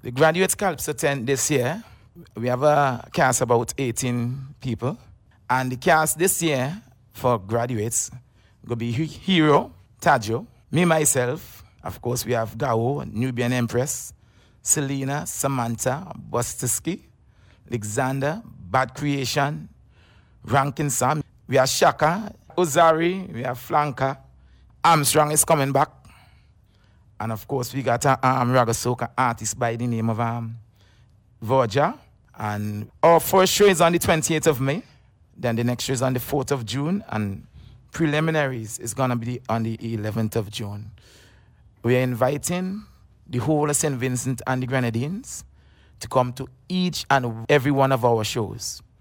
The Graduates Calypso tent this year, we have a cast about 18 people. And the cast this year for graduates will be Hero, Tajo, me, myself. Of course, we have Gao, Nubian Empress, Selena, Samantha, Bostiski, Alexander, Bad Creation, Rankin Sam. We have Shaka, Ozari, we have Flanka. Armstrong is coming back. And of course, we got a raga soca artist by the name of Vorja. And our first show is on the 28th of May. Then the next show is on the 4th of June. And preliminaries is going to be on the 11th of June. We are inviting the whole of St. Vincent and the Grenadines to come to each and every one of our shows.